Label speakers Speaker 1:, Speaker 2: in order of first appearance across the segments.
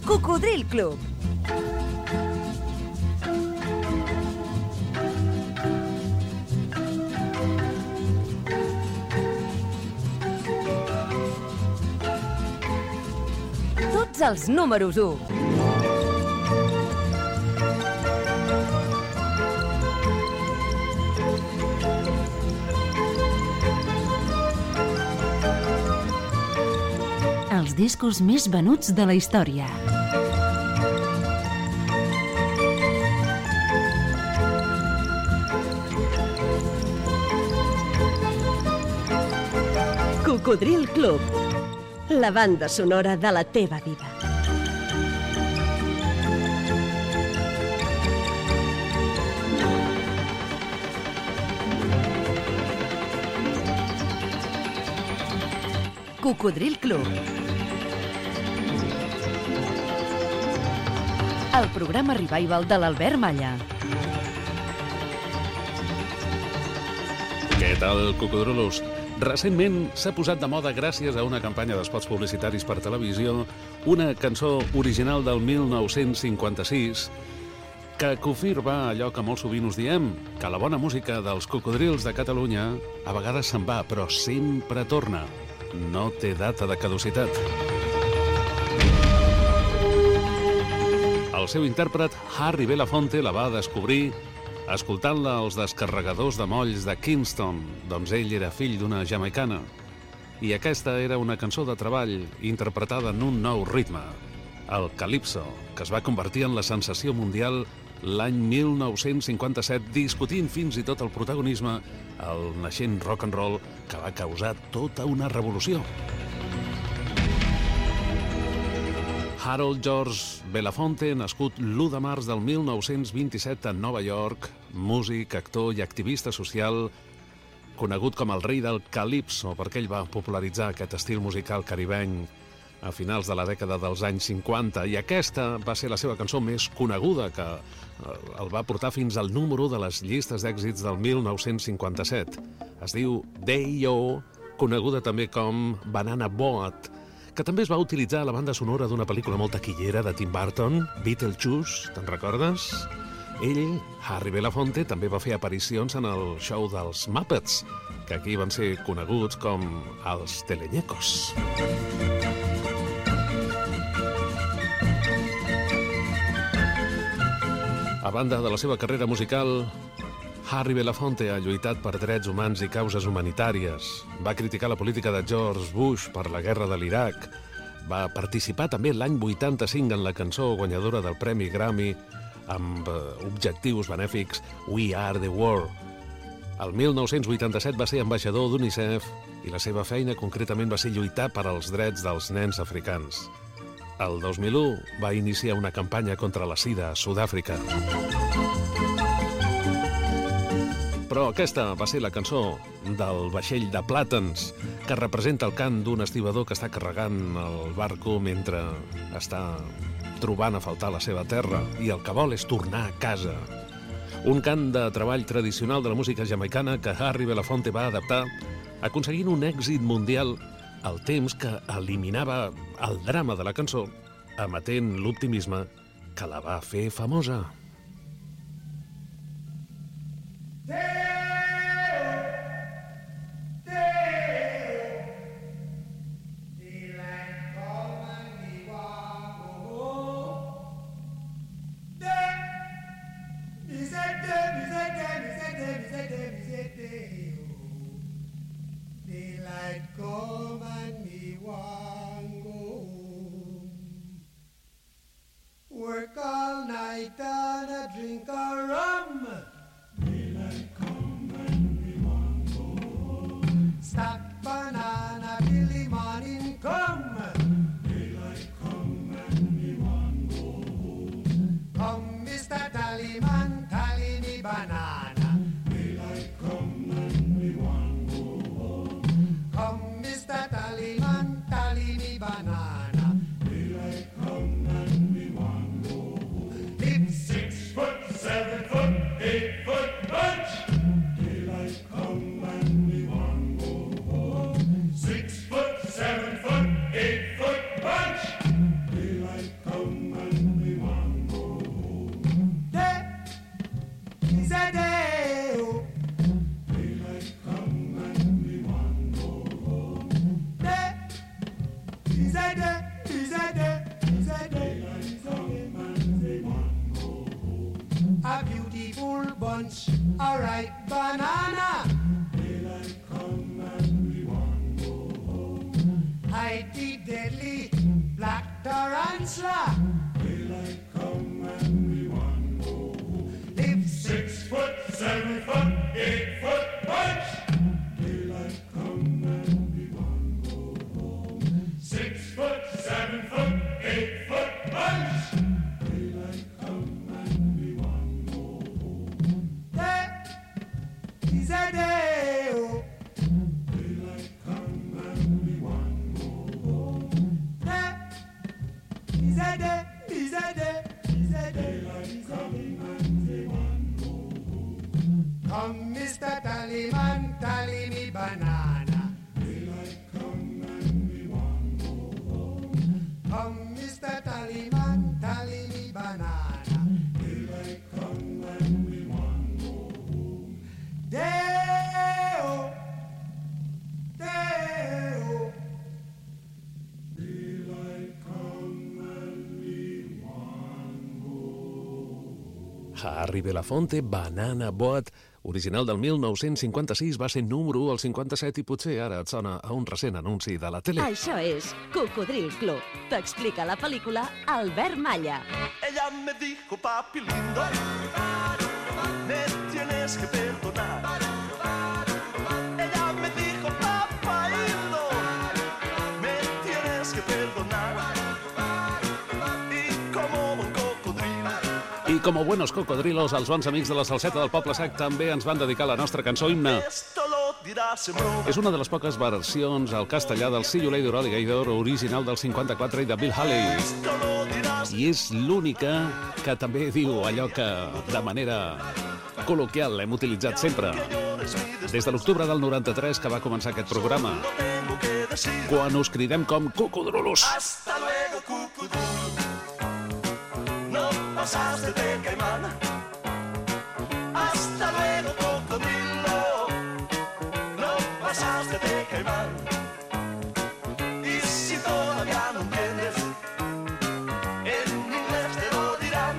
Speaker 1: Cocodril Club. Tots els números 1. Els discos més venuts de la història. Cocodril Club. La banda sonora de la teva vida. Cocodril Club. El programa Revival de l'Albert Malla.
Speaker 2: Què tal, cocodrilos? Recentment s'ha posat de moda, gràcies a una campanya d'espots publicitaris per televisió, una cançó original del 1956 que confirma allò que molt sovint us diem, que la bona música dels cocodrils de Catalunya a vegades se'n va, però sempre torna. No té data de caducitat. El seu intèrpret, Harry Belafonte, la va descobrir escoltant-la als descarregadors de molls de Kingston, doncs ell era fill d'una jamaicana. I aquesta era una cançó de treball interpretada en un nou ritme, el Calypso, que es va convertir en la sensació mundial l'any 1957, discutint fins i tot el protagonisme el naixent rock and roll que va causar tota una revolució. Harold George Belafonte, nascut l'1 de març del 1927 a Nova York, músic, actor i activista social, conegut com el rei del Calypso, perquè ell va popularitzar aquest estil musical caribeny a finals de la dècada dels anys 50, i aquesta va ser la seva cançó més coneguda, que el va portar fins al número de les llistes d'èxits del 1957. Es diu Day-O, coneguda també com Banana Boat, que també es va utilitzar a la banda sonora d'una pel·lícula molt taquillera de Tim Burton, Beetlejuice, te'n recordes? Ell, Harry Belafonte, també va fer aparicions en el show dels Muppets, que aquí van ser coneguts com els Teleñecos. A banda de la seva carrera musical, Harry Belafonte ha lluitat per drets humans i causes humanitàries. Va criticar la política de George Bush per la guerra de l'Iraq. Va participar també l'any 85 en la cançó guanyadora del Premi Grammy amb objectius benèfics We Are the World. El 1987 va ser ambaixador d'UNICEF i la seva feina concretament va ser lluitar per als drets dels nens africans. El 2001 va iniciar una campanya contra la sida a Sud-àfrica. Però aquesta va ser la cançó del vaixell de plàtans, que representa el cant d'un estibador que està carregant el barco mentre està trobant a faltar la seva terra i el que vol és tornar a casa. Un cant de treball tradicional de la música jamaicana que Harry Belafonte va adaptar, aconseguint un èxit mundial al temps que eliminava el drama de la cançó, emetent l'optimisme que la va fer famosa.
Speaker 3: Work all night and a drink a rum. Daylight come and we want go home. Stack banana till the morning come. Daylight come and we want go home. Come, Mr. Tallyman, tally me banana. Daylight come and we want go home. Come, Mr. Tallyman, tally me banana. Daylight come and we want go home. It's 6 foot, 7 foot, 8 foot bunch. Daylight come and we want go home. 6 foot, 7 foot, 8 foot bunch. Daylight come A beautiful bunch, a ripe banana. Daylight come and we want go home. Hide the deadly black tarantula. Daylight come and we want go home. Live 6 foot, 7 foot, 8 foot bunch. Daylight come and we want go home. 6 foot, 7 foot, 8 foot bunch. Daylight come and we want go home. Day is a day, oh. Daylight come and we want go home. Day is a day, is a day, is a day. Daylight coming and we want go home. Come, Mr. Tallyman, tally me banana. Daylight come and we want go home. Come, Mr. Tallyman, tally me banana. Daylight come and we want go home. Day-o, day-o. Daylight come and we want go home.
Speaker 2: Harry Belafonte, Banana Boat, original del 1956, va ser número 1 al 57 i potser ara et sona a un recent anunci de la tele.
Speaker 1: Això és Cocodril Club. T'explica la pel·lícula Albert Malla.
Speaker 4: Ella me dijo, papi lindo, me tienes que perdonar. Ella me dijo, papá lindo, me tienes que perdonar. Y como un cocodrilo.
Speaker 2: I com a buenos cocodrilos, els bons amics de la Salseta del Poble Sec també ens van dedicar la nostra cançó himne.
Speaker 4: Esto lo dirás en broma.
Speaker 2: És una de les poques versions al castellà del See You Later Alligator, original del 54 i de Bill Haley.
Speaker 4: Esto lo dirás.
Speaker 2: I és l'única que també diu allò que de manera col·loquial hem utilitzat sempre. Des de l'octubre del 93 que va començar aquest programa,
Speaker 4: Lo tengo que decir.
Speaker 2: quan us cridem com cocodrolos.
Speaker 4: Hasta luego, cucudú. No pasaste de caimán. Hasta luego, cocodrilo. No pasaste de caimán. Y si todavía no entiendes, en inglés te lo dirán.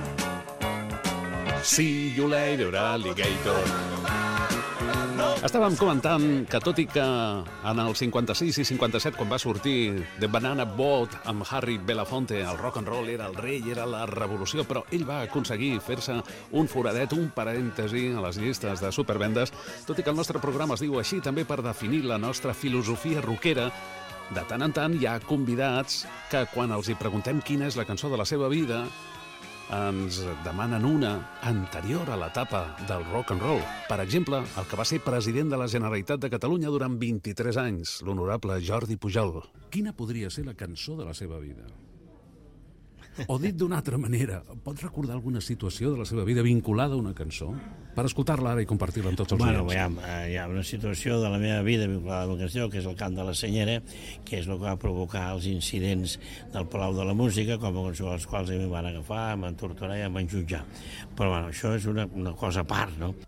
Speaker 2: See You Later Alligator. Estàvem comentant que tot i que en el 56 i 57, quan va sortir The Banana Boat amb Harry Belafonte, el rock and roll era el rei, era la revolució, però ell va aconseguir fer-se un foradet, un parèntesi a les llistes de supervendes, tot i que el nostre programa es diu així també per definir la nostra filosofia rockera. De tant en tant hi ha convidats que quan els hi preguntem quina és la cançó de la seva vida, ens demanen una anterior a l'etapa del rock and roll. Per exemple, el que va ser president de la Generalitat de Catalunya durant 23 anys, l'honorable Jordi Pujol. Quina podria ser la cançó de la seva vida? O dit d'una altra manera, pot recordar alguna situació de la seva vida vinculada a una cançó? Per escoltar-la ara i compartir-la amb tots els
Speaker 5: Bueno,
Speaker 2: oients.
Speaker 5: hi ha una situació de la meva vida vinculada a una cançó, que és el cant de la Senyera, que és el que va provocar els incidents del Palau de la Música, com a cançó als quals a mi em van agafar, em van torturar i em van jutjar. Però bueno, això és una cosa a part, no?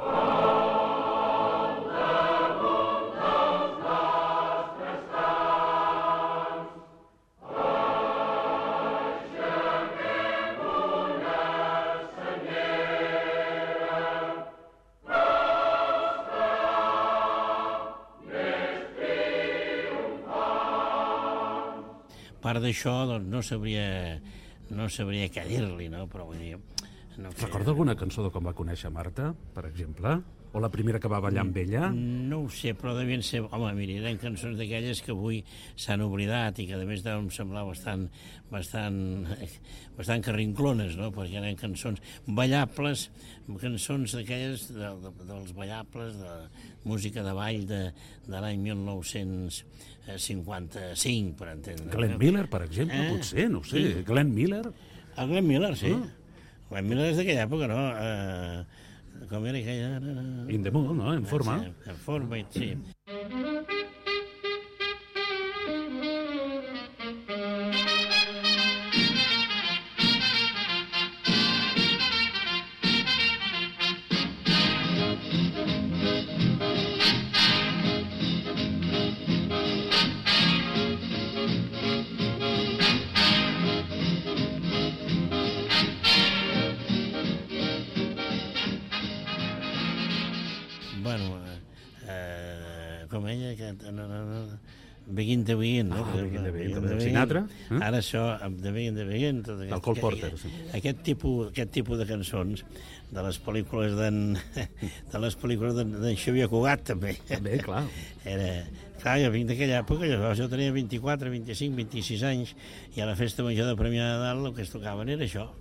Speaker 5: A part d'això, doncs, no sabria què dir-li, no? Però vull dir... No sé.
Speaker 2: Recorda alguna cançó de com va conèixer Marta, per exemple? O la primera que va ballar amb ella?
Speaker 5: No ho sé, però devien ser... Home, mira, eren cançons d'aquelles que avui s'han oblidat i que a més deuen semblar bastant carrinclones, no? Perquè eren cançons ballables, cançons d'aquelles dels ballables, de música de ball de l'any 1955, per entendre.
Speaker 2: Glenn Miller, per exemple, potser, no ho sé.
Speaker 5: Sí.
Speaker 2: Glenn Miller?
Speaker 5: El Glenn Miller, sí. Glenn Miller és d'aquella època, no? Com era aquella...
Speaker 2: In the mood, no? En forma.
Speaker 5: Sí, en forma, sí. Begin to Begin, no?
Speaker 6: Begin to Begin, també de Sinatra.
Speaker 5: Ara això, de Begin, tot
Speaker 6: El Cole Porter.
Speaker 5: Aquest tipus de cançons de les pel·lícules d'en Xavier Cugat, també.
Speaker 6: També, clar.
Speaker 5: Clar, jo vinc d'aquella època, jo tenia 24, 25, 26 anys, i a la festa major de Premià de Dalt el que es tocaven era això.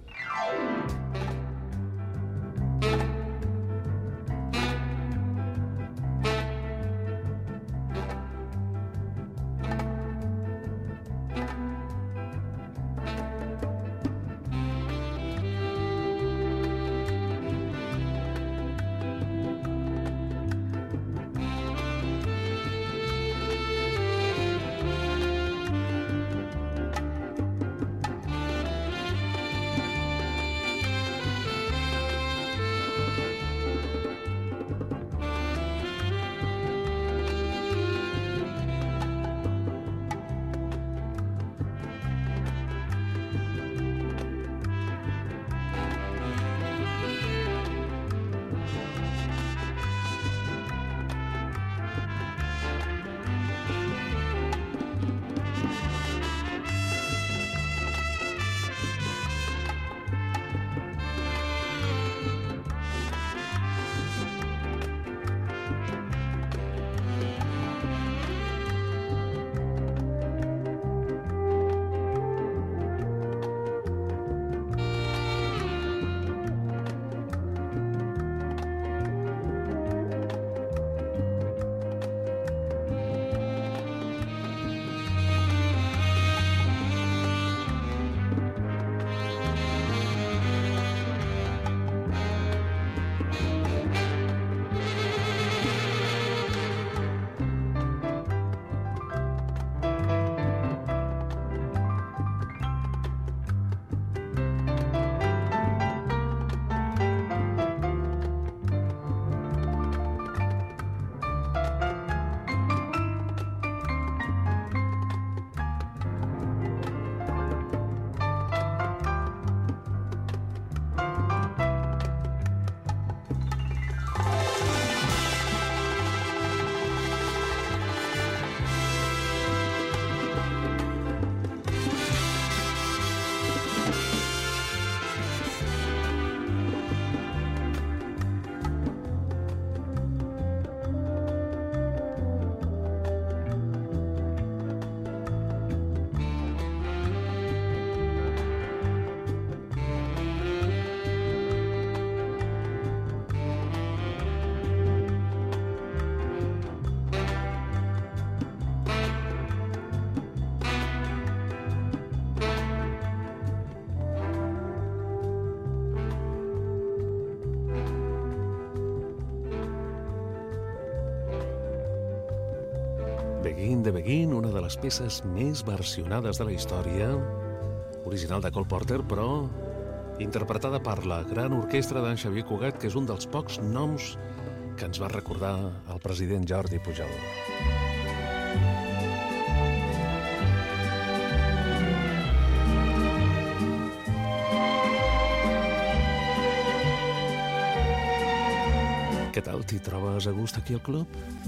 Speaker 2: Begin de Begin, una de les peces més versionades de la història, original de Cole Porter, però interpretada per la gran orquestra d'en Xavier Cugat, que és un dels pocs noms que ens va recordar el president Jordi Pujol. Què tal, t'hi trobes a gust aquí al club?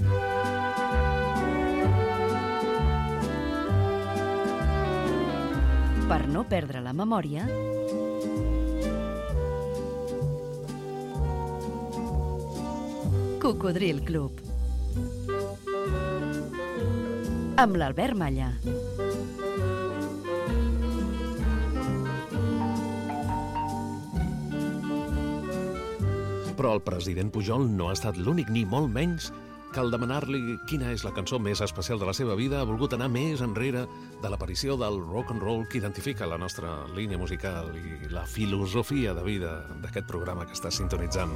Speaker 7: Per no perdre la memòria, Cocodril Club. Amb l'Albert Malla.
Speaker 2: Però el president Pujol no ha estat l'únic, ni molt menys, que al demanar-li quina és la cançó més especial de la seva vida ha volgut anar més enrere de l'aparició del rock and roll que identifica la nostra línia musical i la filosofia de vida d'aquest programa que estàs sintonitzant.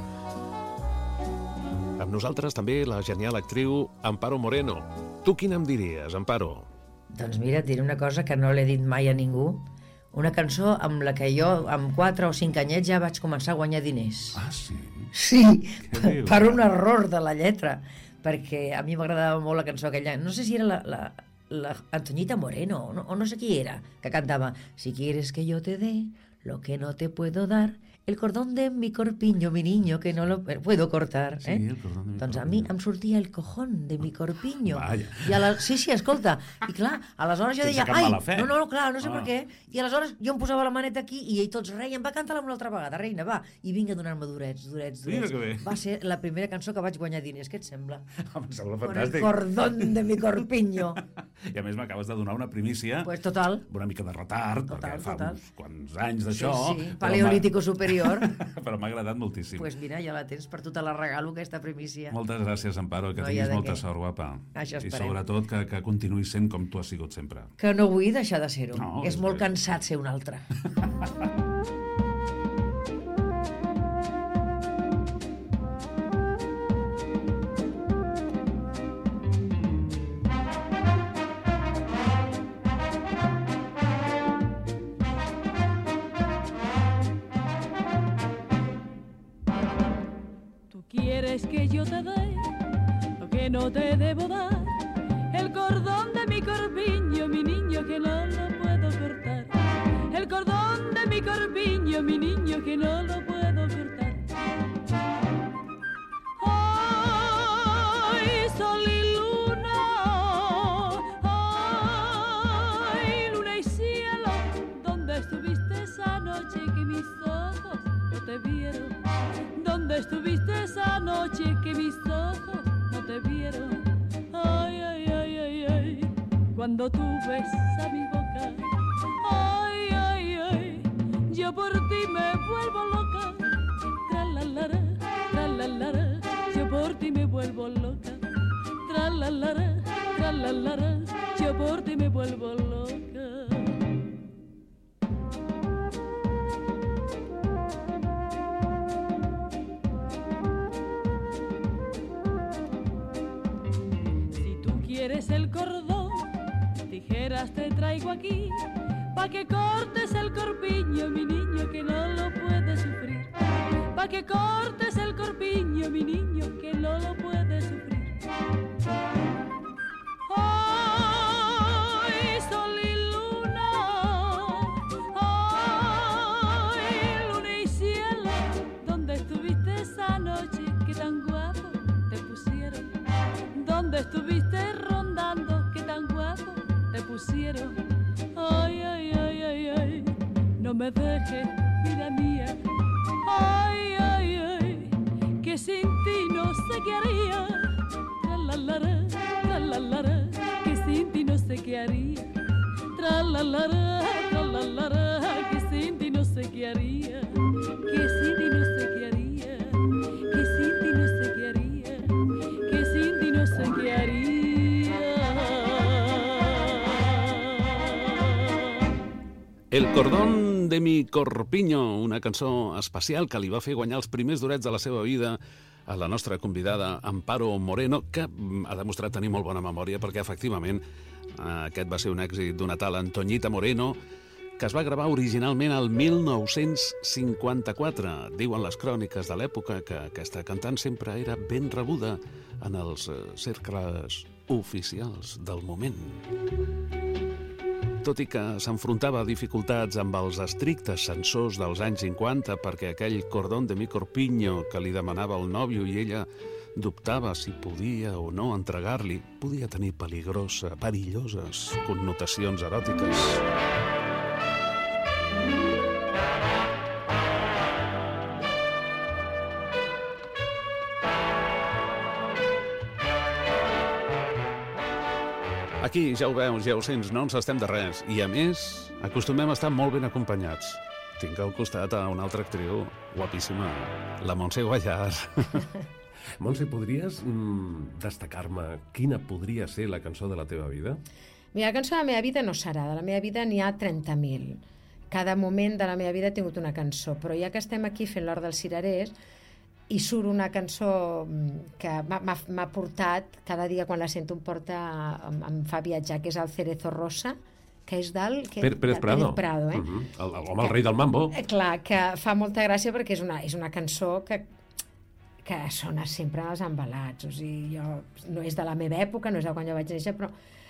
Speaker 2: Amb nosaltres també la genial actriu Amparo Moreno. Tu quina em diries, Amparo?
Speaker 8: Doncs mira, et diré una cosa que no l'he dit mai a ningú. Una cançó amb la que jo, amb 4 o 5 anyets, ja vaig començar a guanyar diners.
Speaker 6: Ah, sí?
Speaker 8: Sí, per un error de la lletra, perquè a mi m'agradava molt la cançó aquella. No sé si era la Antoñita Moreno o no sé qui era, que cantava: si quieres que yo te dé lo que no te puedo dar, el cordón de mi corpiño, mi niño, que no lo puedo cortar.
Speaker 2: Sí, el cordón de mi
Speaker 8: Doncs a
Speaker 2: corpiño.
Speaker 8: mi em sortia el cojón de mi corpiño.
Speaker 2: Vaja.
Speaker 8: Sí, escolta. I clar, aleshores jo
Speaker 2: Sense
Speaker 8: deia,
Speaker 2: cap mala fe.
Speaker 8: no, clar, no sé
Speaker 2: Ah.
Speaker 8: per què. I aleshores jo em posava la maneta aquí i tots reien, va, canta-la una altra vegada, reina, va. I vinga a donar-me durets.
Speaker 2: Mira que bé.
Speaker 8: Va ser la primera cançó que vaig guanyar diners, què et sembla?
Speaker 2: Em sembla
Speaker 8: Con el
Speaker 2: fantàstic.
Speaker 8: cordón de mi corpiño.
Speaker 2: I a més m'acabes de donar una primícia
Speaker 8: Pues total.
Speaker 2: amb una mica de retard,
Speaker 8: Total,
Speaker 2: perquè fa
Speaker 8: total.
Speaker 2: uns quants anys d'això.
Speaker 8: Sí,
Speaker 2: però
Speaker 8: paleolítico superior.
Speaker 2: però m'ha agradat moltíssim.
Speaker 8: Pues mira, ja la tens, per tu te la regalo, aquesta primícia.
Speaker 2: Moltes gràcies, Amparo, que
Speaker 8: No hi ha
Speaker 2: tinguis
Speaker 8: de
Speaker 2: molta
Speaker 8: què.
Speaker 2: sort, guapa.
Speaker 8: Això
Speaker 2: I
Speaker 8: esperem.
Speaker 2: sobretot que continuïs sent com tu has sigut sempre.
Speaker 8: Que no vull deixar de ser-ho.
Speaker 2: No,
Speaker 8: és
Speaker 2: és
Speaker 8: molt
Speaker 2: que-
Speaker 8: cansat ser un altre.
Speaker 6: Tú quieres que yo te dé lo que no te debo dar, el cordón de mi corpiño, mi niño, que no lo puedo cortar, el cordón de mi corpiño, mi niño, que no lo puedo cortar. Ay, sol y luna, ay, luna y cielo, ¿dónde estuviste esa noche que mis ojos no te vieron? ¿Dónde estuviste esa noche que mis ojos no te vieron? Ay, ay, ay, ay, ay, cuando tú besas mi boca. Ay, ay, ay, yo por ti me vuelvo loca. Tra-la-la-ra, tra-la-la-ra, yo por ti me vuelvo loca. Tra-la-la-ra, tra-la-la-ra, yo por ti me vuelvo loca. ¿Quieres el cordón? Tijeras te traigo aquí, pa' que cortes el corpiño, mi niño, que no lo puede sufrir. Pa' que cortes el corpiño, mi niño, que no lo puede sufrir. Ay, sol y luna, ay, luna y cielo, ¿dónde estuviste esa noche que tan guapo te pusieron? ¿Dónde estuviste rondando que tan guapo te pusieron? Ay, ay, ay, ay, ay, no me dejes, vida mía. Ay, ay, ay, que sin ti no sé qué haría. Tra-la-la-ra, tra-la-la-ra, que sin ti no sé qué haría. Tra-la-la-ra, tra-la-la-ra, que sin ti no sé qué haría. Que sin ti no sé qué haría. Que sin ti no sé qué haría. Que sin ti no sé qué haría.
Speaker 2: El cordón de mi corpiño, una cançó especial que li va fer guanyar els primers durets de la seva vida a la nostra convidada Amparo Moreno, que ha demostrat tenir molt bona memòria perquè, efectivament, aquest va ser un èxit d'una tal Antoñita Moreno, que es va gravar originalment el 1954. Diuen les cròniques de l'època que aquesta cantant sempre era ben rebuda en els cercles oficials del moment. Tot i que s'enfrontava a dificultats amb els estrictes censors dels anys 50 perquè aquell cordón de mi corpiño que li demanava el nòvio i ella dubtava si podia o no entregar-li, podia tenir perilloses connotacions eròtiques. Aquí, ja ho veus, ja ho sents, no ens estem de res. I, a més, acostumem a estar molt ben acompanyats. Tinc al costat a una altra actriu guapíssima, la Montse Guallar.
Speaker 9: Montse, podries destacar-me quina podria ser la cançó de la teva vida?
Speaker 10: Mira, la cançó de la meva vida no serà. De la meva vida n'hi ha 30.000. Cada moment de la meva vida he tingut una cançó. Però ja que estem aquí fent l'Hort dels Cirerers, i surt una cançó que m'ha portat, cada dia quan la sento em fa viatjar, que és el Cerezo Rosa, que és del...
Speaker 9: Pérez Prado.
Speaker 10: Prado, eh?
Speaker 9: L'home, el rei del mambo.
Speaker 10: Clar, que fa molta gràcia perquè és una cançó que sona sempre als embalats. O sigui, no és de la meva època, no és de quan jo vaig néixer, però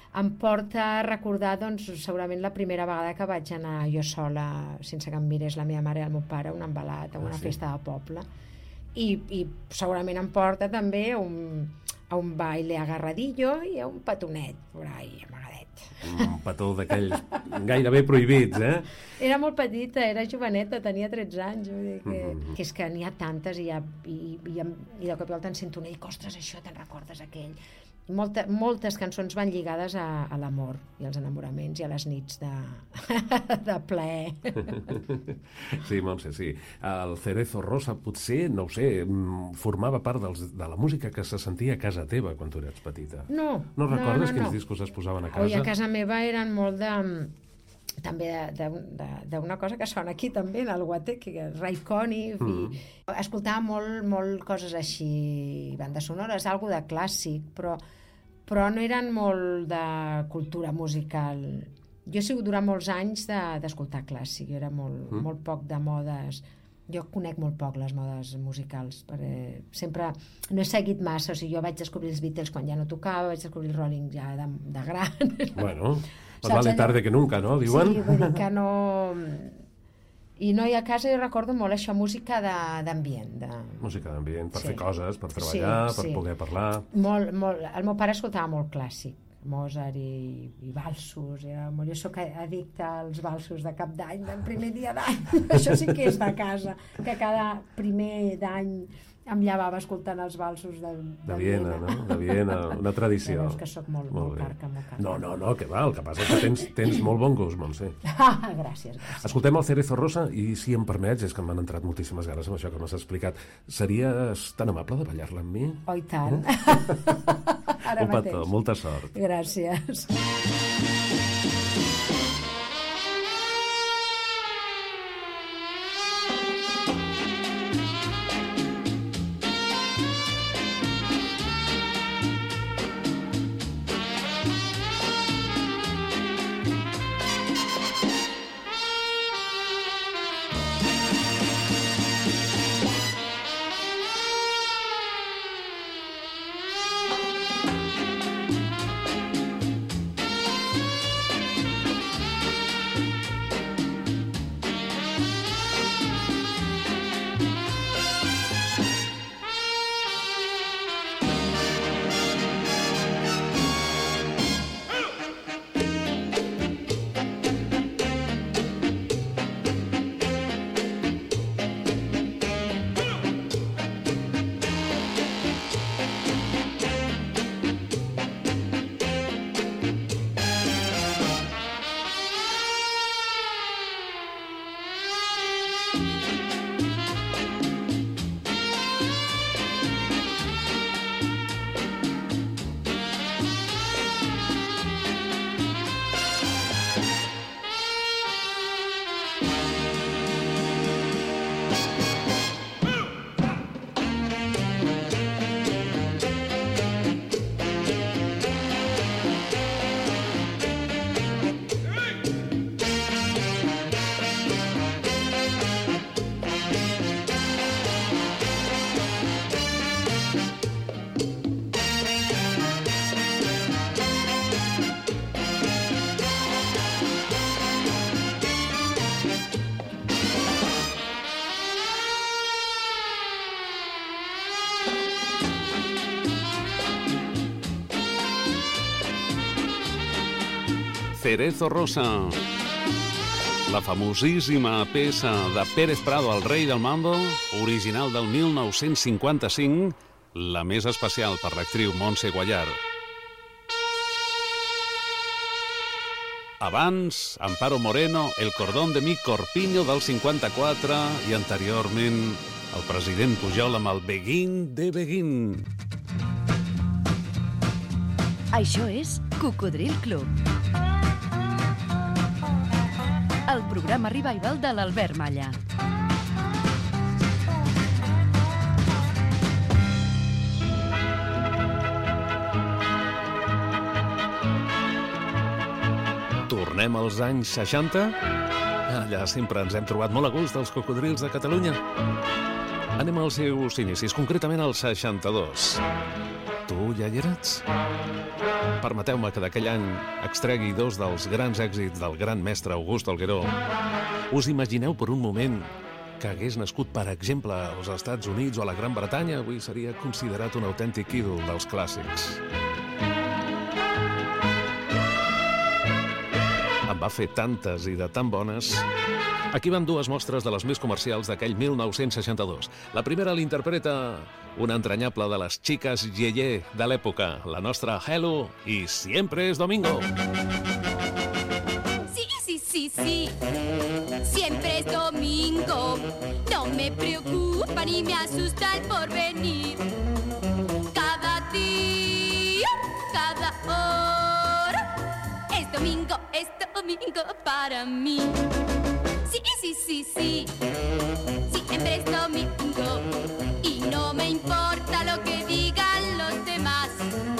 Speaker 10: em porta a recordar, doncs, segurament la primera vegada que vaig anar jo sola, sense que em mirés la meva mare i el meu pare, un embalat, a una festa de poble. I segurament em porta també a un baile agarradillo i a un petonet, por ahí, amagadet.
Speaker 9: Un petó d'aquells gairebé prohibits,
Speaker 10: Era molt petita, era joveneta, tenia 13 anys, vull dir que és que n'hi ha tantes i de cop i volta en sento una i dic, ostres, això, te'n recordes aquell? Moltes cançons van lligades a l'amor i als enamoraments i a les nits de plaer.
Speaker 9: Sí, Montse, sí. El Cerezo Rosa potser, no ho sé, formava part de la música que se sentia a casa teva quan tu eres petita.
Speaker 10: No.
Speaker 9: No recordes quins discos es posaven a casa?
Speaker 10: Oi, a casa meva eren molt també d'una cosa que sona aquí també, en el Guatec, que és Ray Conniff, i escoltava molt coses així, bandes sonores, algo de clàssic, però no eren molt de cultura musical. Jo he sigut durant molts anys d'escoltar clàssic, era molt poc de modes. Jo conec molt poc les modes musicals, perquè sempre no he seguit massa, o sigui, jo vaig descobrir els Beatles quan ja no tocava, vaig descobrir el Rolling ja de gran.
Speaker 9: Bueno, más vale tarde que nunca, no? Diuen?
Speaker 10: Sí, vull dir que no... I no, i a casa jo recordo molt això, música d'ambient.
Speaker 9: Música d'ambient, per fer coses, per treballar, per poder parlar...
Speaker 10: Molt. El meu pare escoltava molt clàssic, Mozart i valsos. Jo soc addicta als valsos de cap d'any, del primer dia d'any. Això sí que és de casa, que cada primer d'any em llevava escoltant els valsos de
Speaker 9: Viena, no? De Viena, una tradició.
Speaker 10: Ja veus que soc molt carca.
Speaker 9: No, que va, el que passa és que tens molt bon gust, Montse.
Speaker 10: Gràcies.
Speaker 9: Escoltem el Cerezo Rosa i, si em permets, és que m'han entrat moltíssimes ganes amb això que m'has explicat. Series tan amable de ballar-la amb mi?
Speaker 10: Oh, i tant. Ara
Speaker 9: un petó, molta sort.
Speaker 10: Gràcies.
Speaker 2: Cerezo Rosa, la famosíssima peça de Pérez Prado, el rei del mambo, original del 1955, la més especial per l'actriu Montse Guallar. Abans, Amparo Moreno, El cordón de mi corpiño del 54, i anteriorment el president Pujol amb el Beguín de Beguín.
Speaker 7: Això és Cocodril Club, el programa revival de l'Albert Malla.
Speaker 2: Tornem als anys 60? Allà sempre ens hem trobat molt a gust dels cocodrils de Catalunya. Anem als seus inicis, concretament al 62. Tu ja hi eres? Permeteu-me que d'aquell any extregui dos dels grans èxits del gran mestre Augusto Algueró. Us imagineu per un moment que hagués nascut, per exemple, als Estats Units o a la Gran Bretanya? Avui seria considerat un autèntic ídol dels clàssics. En va fer tantes i de tan bones. Aquí van dues mostres de les més comercials d'aquell 1962. La primera l'interpreta una entranyable de les xiques Yeye de l'època, la nostra Hello i Siempre es Domingo.
Speaker 11: Sí, siempre es domingo, no me preocupa ni me asusta el porvenir. Cada día, cada hora, es domingo para mí. Sí, siempre es domingo y no me importa lo que digan los demás.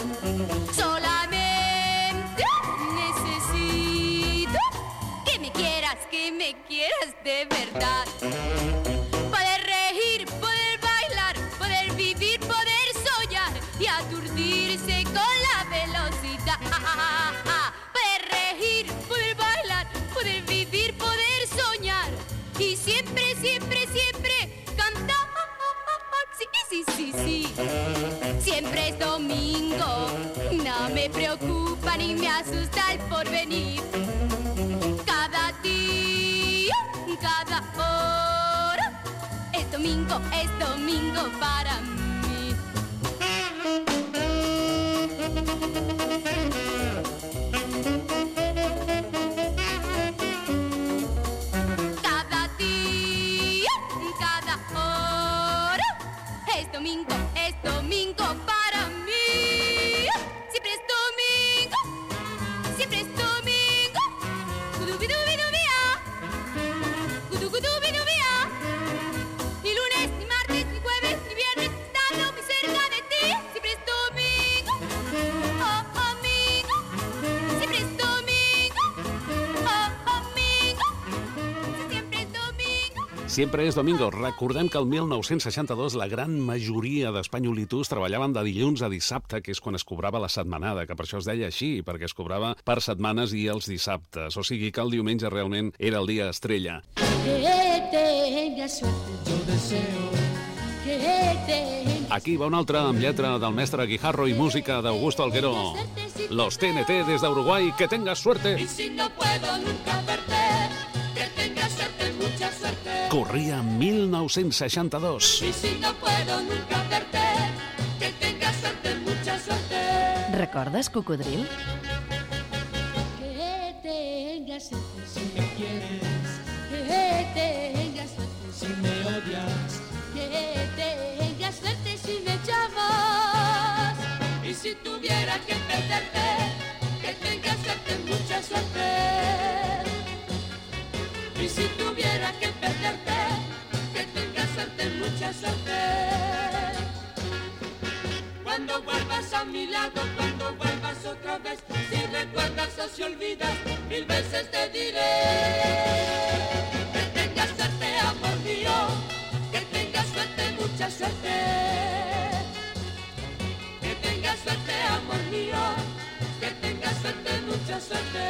Speaker 11: Solamente necesito que me quieras de verdad. Poder reír, poder bailar, poder vivir, poder soñar y aturdirse con la velocidad. Poder reír, poder bailar, poder vivir, poder soñar y siempre, siempre, siempre cantar. Sí. Siempre es domingo, no me preocupa ni me asusta el porvenir. Cada día, cada hora, es domingo para mí. Cada día, cada hora, es domingo para mí. Siempre es domingo, siempre es domingo. Ni lunes, ni martes, ni jueves, ni viernes, estando muy cerca de ti. Siempre es domingo, oh amigo. Siempre es domingo, oh amigo. Siempre es domingo.
Speaker 2: Sempre és domingo. Recordem que el 1962 la gran majoria d'espanyolitus treballaven de dilluns a dissabte, que és quan es cobrava la setmanada, que per això es deia així, perquè es cobrava per setmanes i els dissabtes. O sigui que el diumenge realment era el dia estrella. Aquí va un altre amb lletra del mestre Guijarro i música d'Augusto Algueró. Los TNT des d'Uruguai, que tengas suerte.
Speaker 11: Y si no puedo nunca perder, que tengas suerte, mucha suerte.
Speaker 2: Corria 1962.
Speaker 11: Y si no puedo nunca perder, que tengas suerte, mucha suerte.
Speaker 7: Recordes Cocodril?
Speaker 11: Que tengas suerte si me quieres, que tengas suerte si me odias, que tengas suerte si me llamas. Y si tuviera que perderte, que tengas suerte, mucha suerte. Y si tuviera que perderte, que tengas suerte, mucha suerte. Cuando vuelvas a mi lado, cuando vuelvas otra vez, si recuerdas o si olvidas, 1000 veces te diré. Que tengas suerte, amor mío, que tengas suerte, mucha suerte. Que tengas suerte, amor mío, que tengas suerte, mucha suerte.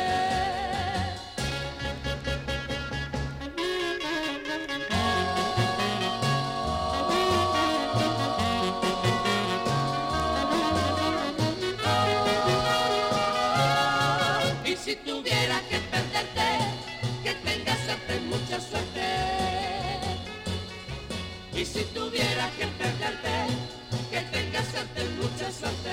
Speaker 11: Si tuviera que perderte, que tengas suerte, mucha suerte. Y si tuviera que perderte, que tengas suerte, mucha suerte.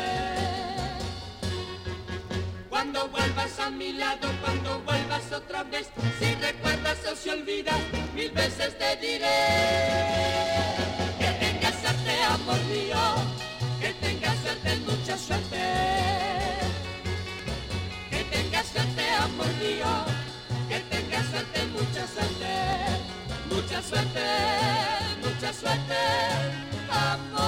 Speaker 11: Cuando vuelvas a mi lado, cuando vuelvas otra vez, si recuerdas o si olvidas, 1000 veces te diré. Que tengas suerte, amor mío, que tengas suerte, mucha suerte. Amor mío, que tengas suerte, mucha suerte, mucha suerte, mucha suerte, amor.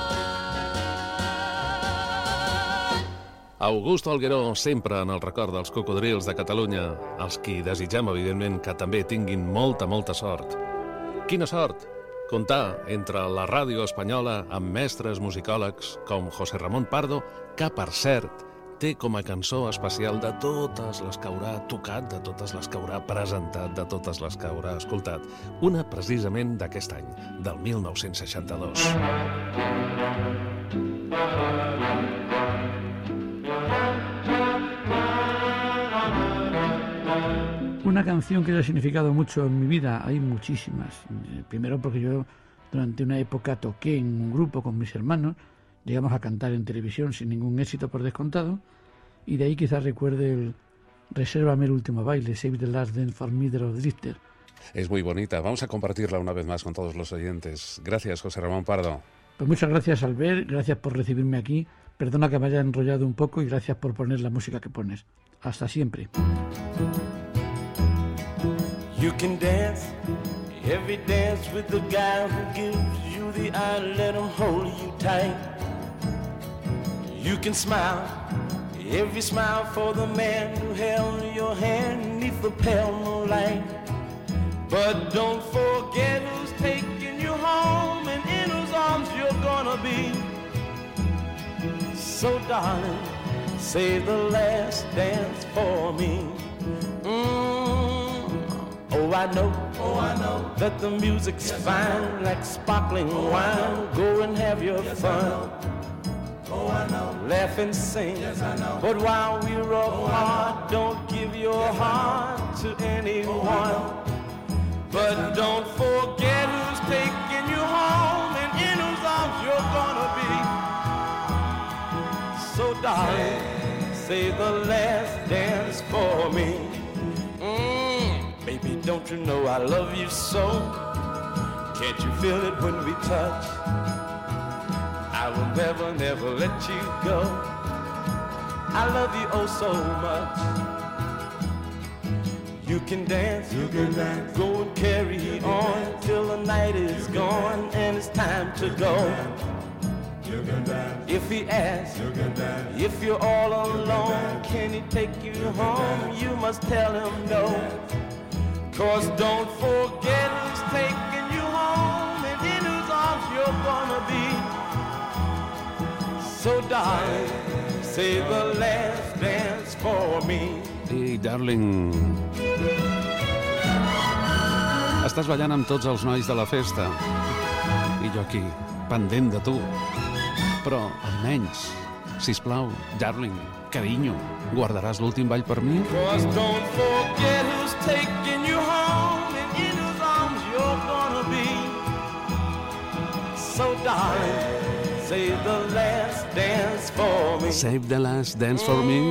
Speaker 2: Augusto Algueró, sempre en el record dels cocodrils de Catalunya, els qui desitgem, evidentment, que també tinguin molta, molta sort. Quina sort? comptar entre la ràdio espanyola amb mestres musicòlegs com José Ramón Pardo, que, per cert, té com a cançó especial de totes les que haurà tocat, de totes les que haurà presentat, de totes les que haurà escoltat. Una precisament d'aquest any, del 1962.
Speaker 12: Una canción que haya significado mucho en mi vida, hay muchísimas. Primero porque yo durante una época toqué en un grupo con mis hermanos, llegamos a cantar en televisión sin ningún éxito por descontado, y de ahí quizás recuerde el Resérvame el último baile, Save the Last Dance for Me de los Drifters.
Speaker 2: Es muy bonita, vamos a compartirla una vez más con todos los oyentes. Gracias, José Ramón Pardo.
Speaker 12: Pues muchas gracias, Albert, gracias por recibirme aquí, perdona que me haya enrollado un poco y gracias por poner la música que pones. Hasta siempre.
Speaker 4: You can dance, every dance with the guy who gives you the eye, let him hold you tight. You can smile, every smile for the man who held your hand neath the pale moonlight. But don't forget who's taking you home and in whose arms you're gonna be. So darling, save the last dance for me. Oh, I know that the music's fine, like sparkling wine. Go and have your fun. Oh, I know. Laugh and sing. Yes, I know. But while we're apart, don't give your heart to anyone. But don't forget who's taking you home and in whose arms you're gonna be. So darling, say the last dance for me. Baby, don't you know I love you so? Can't you feel it when we touch? I will never, never let you go. I love you oh so much. You can dance, go and carry on till the night is gone and it's time to go. If he asks, if you're all alone, can he take you home? You must tell him no. 'Cause don't forget who's taking you home and in whose arms you're gonna be. So darling, say the last dance for me.
Speaker 2: Hey, darling. Estàs ballant amb tots els nois de la festa i jo aquí, pendent de tu. Però, almenys, sisplau, darling, carinyo, guardaràs l'últim ball per mi?
Speaker 4: 'Cause don't forget who's taking you home and in whose arms you're gonna be. So darling, save the last dance for me.
Speaker 2: Save the last dance for me?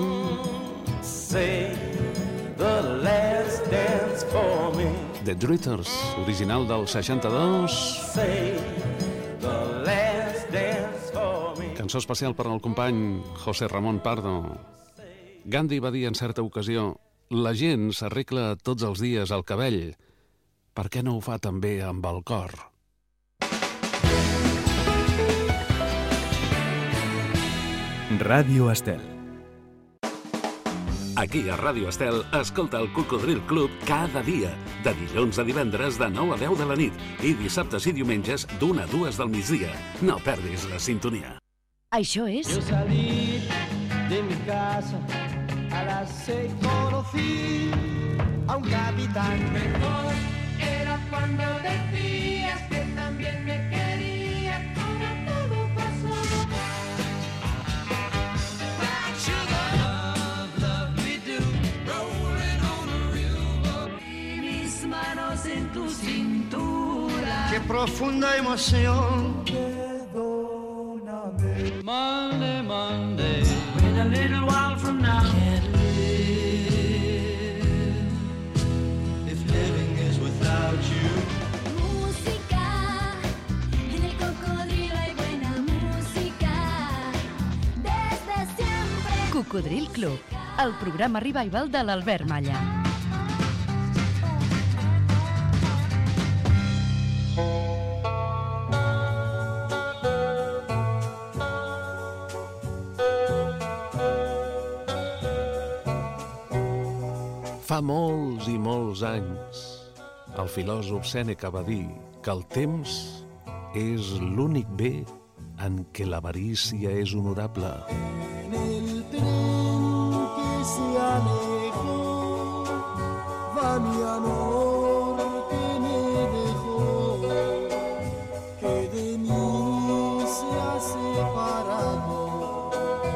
Speaker 4: Save the last dance for me.
Speaker 2: The Drifters, original del 62.
Speaker 4: Save the last dance for me.
Speaker 2: Cançó especial per al company José Ramón Pardo. Gandhi va dir en certa ocasió: la gent s'arregla tots els dies el cabell. Per què no ho fa també amb el cor?
Speaker 13: Ràdio Estel.
Speaker 2: Aquí a Ràdio Estel, escolta el Cocodril Club cada dia, de dilluns a divendres de 9 a 10 de la nit i dissabtes i diumenges d'1 a 2 del migdia. No perdis la sintonia.
Speaker 7: Això és...
Speaker 3: Yo salí de mi casa a las 6, conocí a un capitán. Mejor era cuando decías que también me querías, como todo pasó. Black sugar, love, love me do, rolling on a river. Y mis manos en tu cintura. Qué profunda emoción. Monday, Monday, when a little while from now can't live if living is without you.
Speaker 11: Música, en el cocodrilo hay buena música, desde siempre.
Speaker 7: Cocodril Club, el programa revival de l'Albert Malla.
Speaker 2: Fa molts i molts anys, el filòsof Sèneca va dir que el temps és l'únic bé en què l'avarícia és honorable.
Speaker 3: En el tren que se alejó, va mi amor que me dejó, que de mí se ha separado.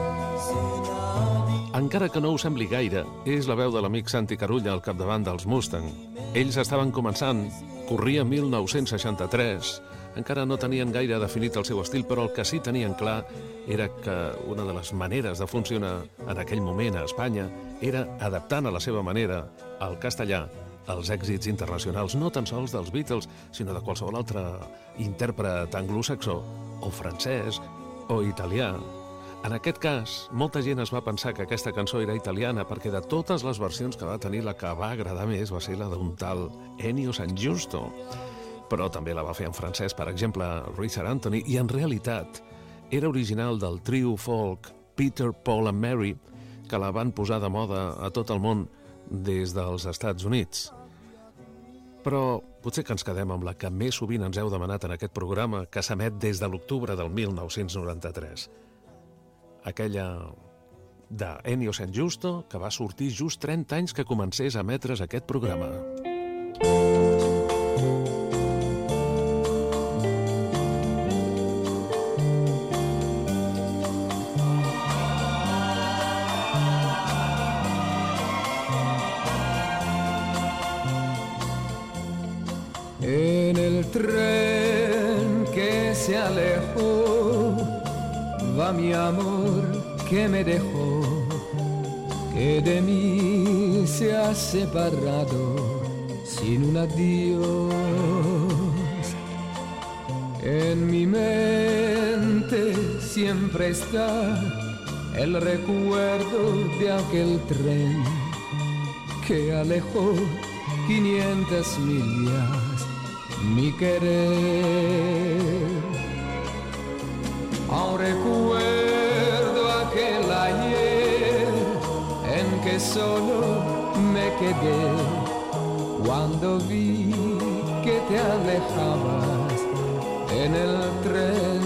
Speaker 2: Encara que no ho sembli gaire, és la veu de l'amic Santi Carulla al capdavant dels Mustang. Ells estaven començant, corria 1963, encara no tenien gaire definit el seu estil, però el que sí tenien clar era que una de les maneres de funcionar en aquell moment a Espanya era adaptant a la seva manera al castellà els èxits internacionals, no tan sols dels Beatles, sinó de qualsevol altre intèrpret anglosaxó, o francès, o italià. En aquest cas, molta gent es va pensar que aquesta cançó era italiana perquè de totes les versions que va tenir la que va agradar més va ser la d'un tal Ennio San Giusto. Però també la va fer en francès, per exemple, Richard Anthony, i en realitat era original del trio folk Peter, Paul and Mary, que la van posar de moda a tot el món des dels Estats Units. Però potser que ens quedem amb la que més sovint ens heu demanat en aquest programa, que s'emet des de l'octubre del 1993. Aquella de Ennio San Giusto, que va sortir just 30 anys que comencés a emetre's aquest programa.
Speaker 13: En el tren que se alejó, va mi amor que me dejó, que de mí se ha separado sin un adiós. En mi mente siempre está el recuerdo de aquel tren que alejó 500 millas mi querer. Aún recuerdo aquel ayer en que solo me quedé cuando vi que te alejabas en el tren.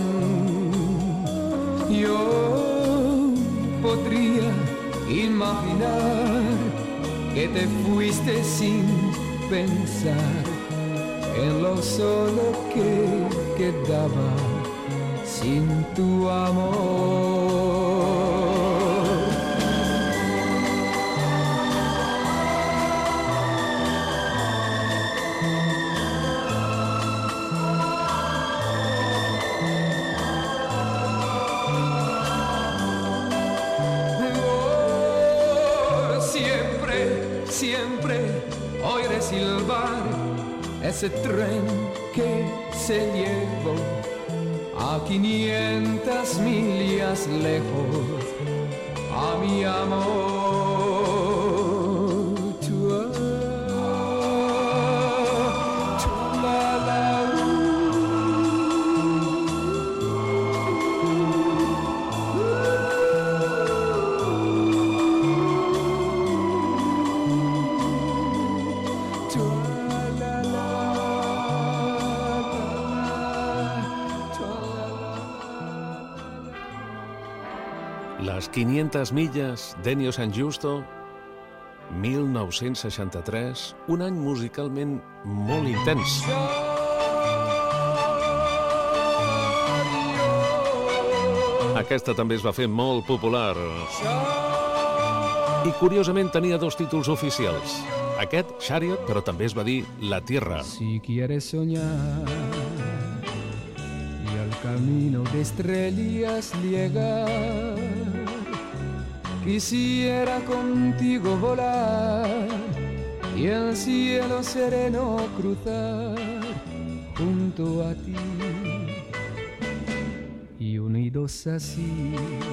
Speaker 13: Yo podría imaginar que te fuiste sin pensar en lo solo que quedaba sin tu amor. Siempre oiré silbar ese tren que se llevó a 500 millas lejos a mi amor.
Speaker 2: Les 500 milles d'Ennio San Giusto, 1963, un any musicalment molt intens. Aquesta també es va fer molt popular. I curiosament tenia dos títols oficials. Aquest, Chariot, però també es va dir La Tierra.
Speaker 13: Si quieres soñar y al camino de estrellas llegar, quisiera contigo volar y el cielo sereno cruzar junto a ti y unidos así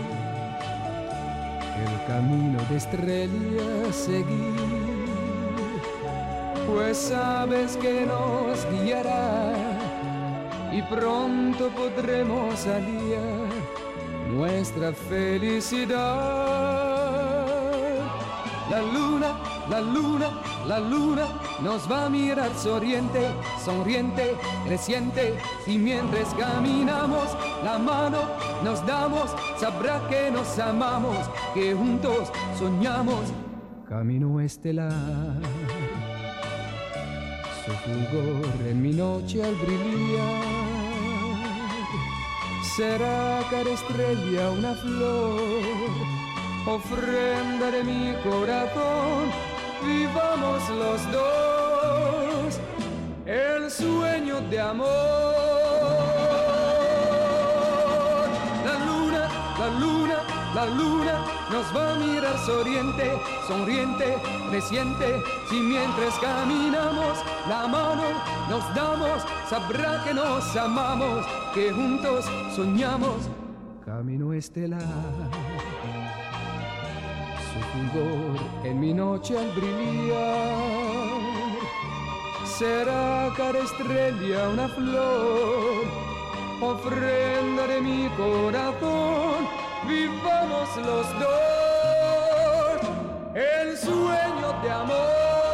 Speaker 13: el camino de estrellas seguir, pues sabes que nos guiará y pronto podremos aliar nuestra felicidad. la luna, la luna, la luna nos va a mirar sonriente, sonriente, creciente. Y mientras caminamos, la mano nos damos, sabrá que nos amamos, que juntos soñamos. Camino estelar, su fulgor en mi noche al brillar. Será cada estrella una flor, ofrenda de mi corazón. Vivamos los dos el sueño de amor. La luna, la luna, la luna nos va a mirar sonriente, sonriente, creciente. Si mientras caminamos, la mano nos damos, sabrá que nos amamos, que juntos soñamos. Camino estelar, su fulgor en mi noche al brillar. Será cada estrella una flor, ofrenda de mi corazón. Vivamos los dos el sueño de amor.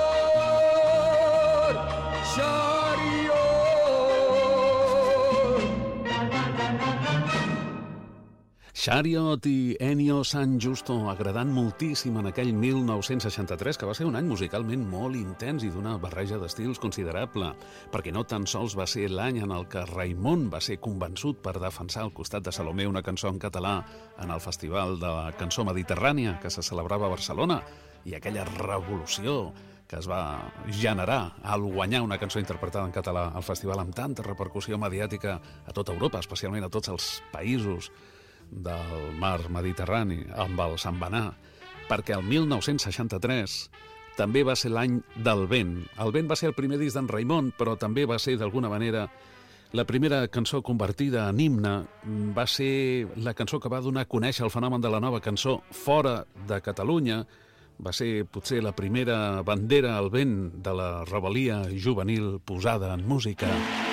Speaker 2: Chariot i Ennio San Giusto agradant moltíssim en aquell 1963, que va ser un any musicalment molt intens i d'una barreja d'estils considerable, perquè no tan sols va ser l'any en el que Raimon va ser convençut per defensar al costat de Salomé una cançó en català en el Festival de la Cançó Mediterrània que se celebrava a Barcelona, i aquella revolució que es va generar al guanyar una cançó interpretada en català al festival amb tanta repercussió mediàtica a tota Europa, especialment a tots els països del mar Mediterrani, amb el Sambanar, perquè el 1963 també va ser l'any del vent. El vent va ser el primer disc d'en Raimon, però també va ser, d'alguna manera, la primera cançó convertida en himne. Va ser la cançó que va donar a conèixer el fenomen de la nova cançó fora de Catalunya. Va ser, potser, la primera bandera al vent de la rebel·lia juvenil posada en música.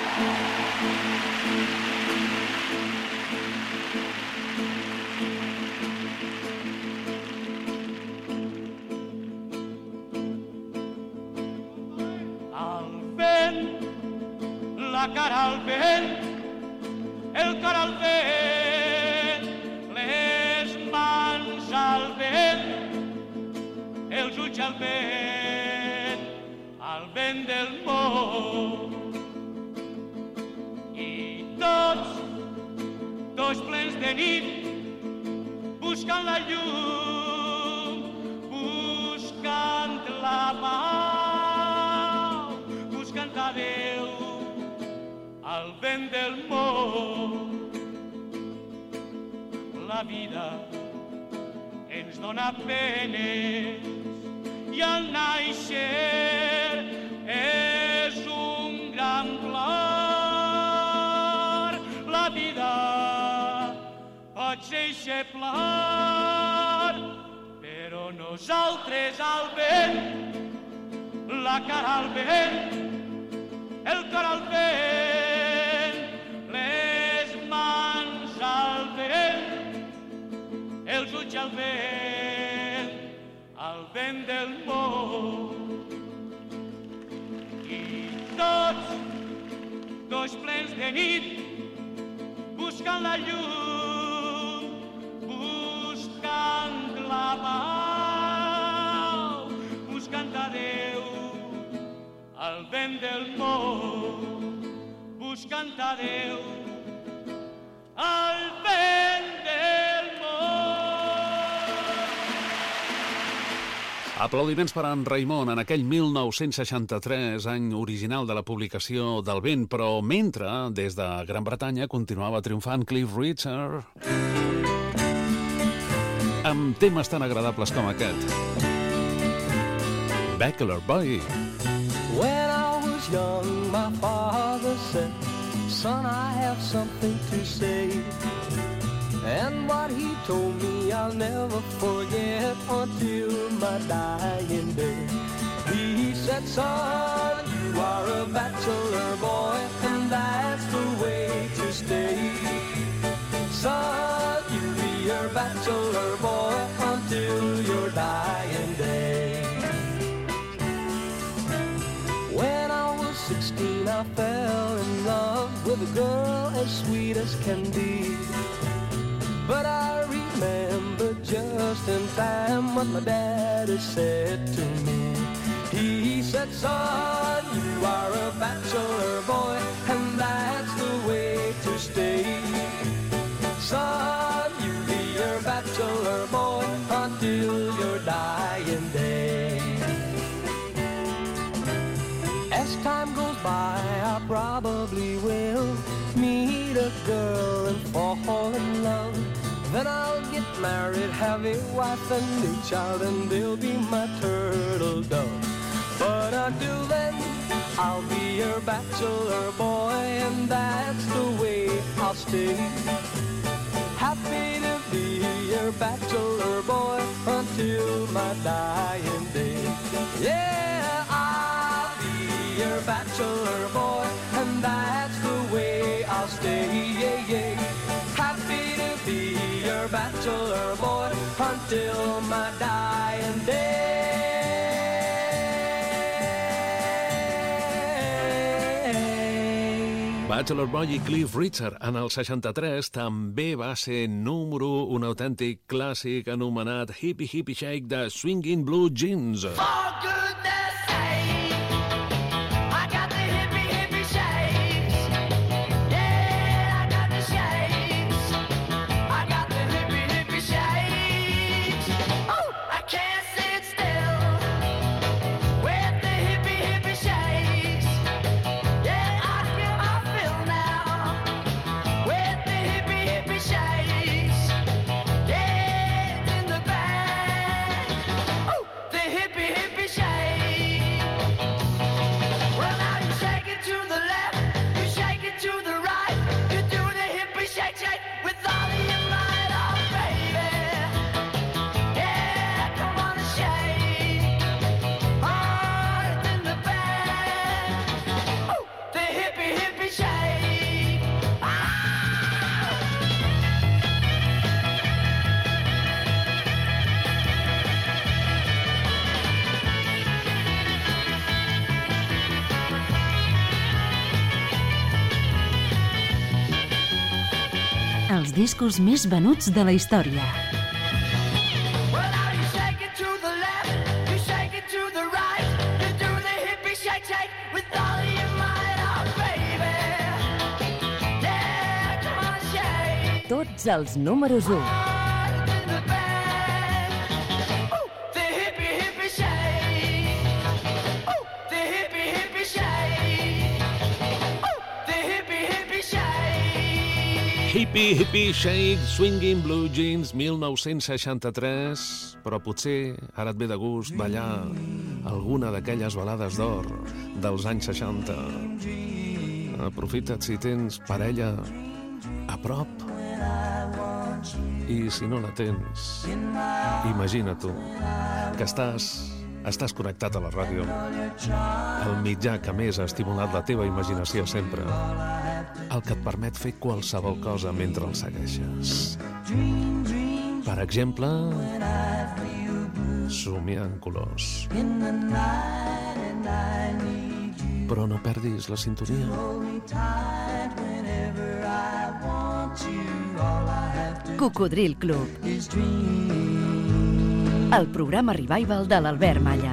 Speaker 14: La cara al vent, el cor al vent, les mans al vent, els ulls al vent del món. I tots plens de nit, buscant la llum, buscant la pau, buscant a Déu, al vent del món. La vida ens dona penes i al naixer és un gran plor. La vida pot ser eixeplar, però nosaltres al vent, la cara al vent, el cor al vent, les mans al vent, els ulls al vent del món. I tots plens de nit, buscant la llum, buscant la pau, buscant a Déu, al vent del món, buscant a Déu, al vent del món.
Speaker 2: Aplaudiments per a en Raimon en aquell 1963, any original de la publicació del vent, però mentre, des de Gran Bretanya, continuava triomfant Cliff Richard amb temes tan agradables com aquest. Bachelor Boy.
Speaker 15: When I was young, my father said, son, I have something to say. And what he told me I'll never forget until my dying day. He said, son, you are a bachelor boy, and that's the way to stay. Son, you be your bachelor boy until your dying day. 16 I fell in love with a girl as sweet as can be. But I remember just in time what my daddy said to me. He said, son, you are a bachelor boy, and that's the way to stay. Son, you be your bachelor boy until your dying day. As time goes by, I probably will meet a girl and fall in love. Then I'll get married, have a wife and a child, and they'll be my turtle dove. But until then, I'll be your bachelor boy, and that's the way I'll stay. Happy to be your bachelor boy until my dying day. Yeah, I'll be your bachelor boy, and that's the way I'll stay. Yeah, yeah. Happy to be your bachelor boy until my dying day.
Speaker 2: Bachelor Boy i Cliff Richard en el 63 també va ser número 1, un autèntic clàssic anomenat Hippie Hippie Shake de Swingin' Blue Jeans.
Speaker 16: Els discos més venuts de la història. Tots els números 1.
Speaker 2: Hippie Hippie Shake, Swingin' Blue Jeans, 1963, però potser ara et ve de gust ballar alguna d'aquelles balades d'or dels anys 60. Aprofita't si tens parella a prop, i si no la tens, imagina tu que estàs connectat a la ràdio, el mitjà que més ha estimulat la teva imaginació sempre, el que et permet fer qualsevol cosa mentre el segueixes. Per exemple, somiar en colors. Però no perdis la sintonia.
Speaker 16: Cocodril Club. El programa revival de l'Albert Malla.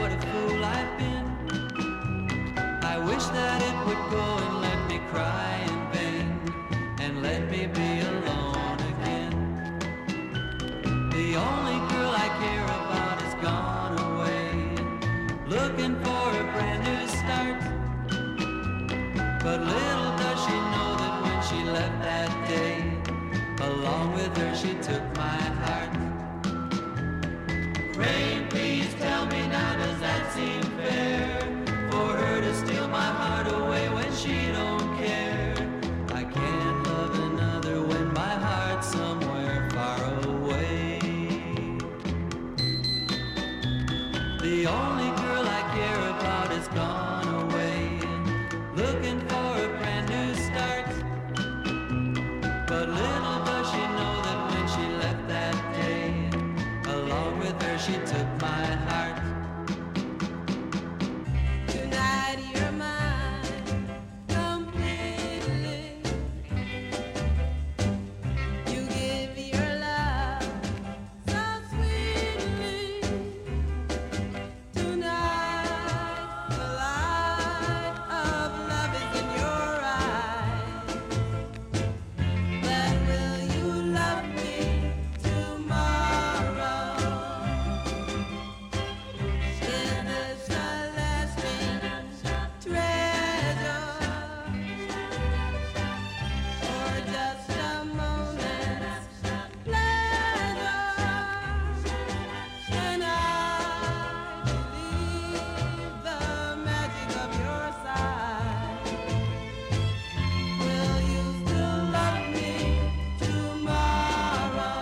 Speaker 17: what a fool I've been. I wish that it would go and let me cry in vain, and let me be alone again. The only girl I care about has gone away, looking for a brand new start. But little does she know that when she left that day, along with her she took my heart. Rain, please tell me now, does that seem fair? For her to steal my heart away when she don't care. I can't love another when my heart's somewhere far away. The only girl I care about has gone away, looking for a brand new start. But little does she know that when she left that day, along with her she took my heart.
Speaker 11: Tonight you're mine completely. You give your love so sweetly. Tonight the light of love is in your eyes. But will you love me tomorrow? Is this a lasting treasure, or just a moment's pleasure? And I believe the magic of your side. Will you still love me tomorrow?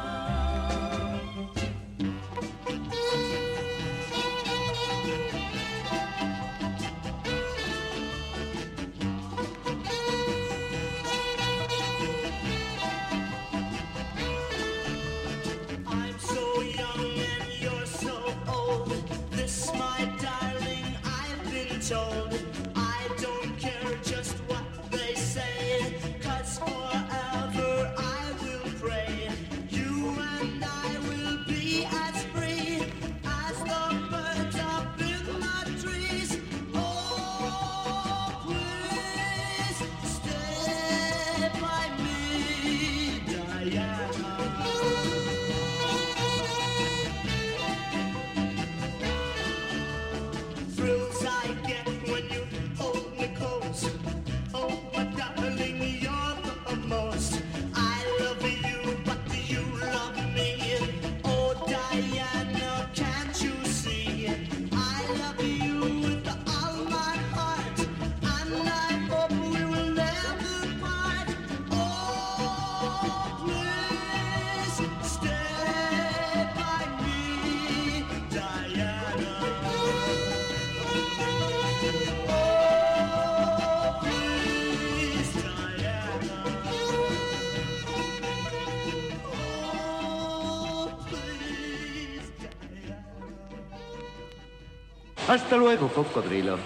Speaker 18: I'm so young and you're so old. This, my darling, I've been told. I don't care just what they say, 'cause forever I will pray. You and I will be as free as the birds up in the trees. Oh, please stay by me, Diana. Thrills I get when you hold me close. Oh, my darling, you're the most. I love you, but do you love me? Oh, Diana, can't you see? I love you with all my heart, and I hope we will never part. Oh, please stay by me, Diana. Oh, please, Diana. Oh, please, Diana.
Speaker 19: Hasta luego, cocodrilo.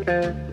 Speaker 18: Thank you.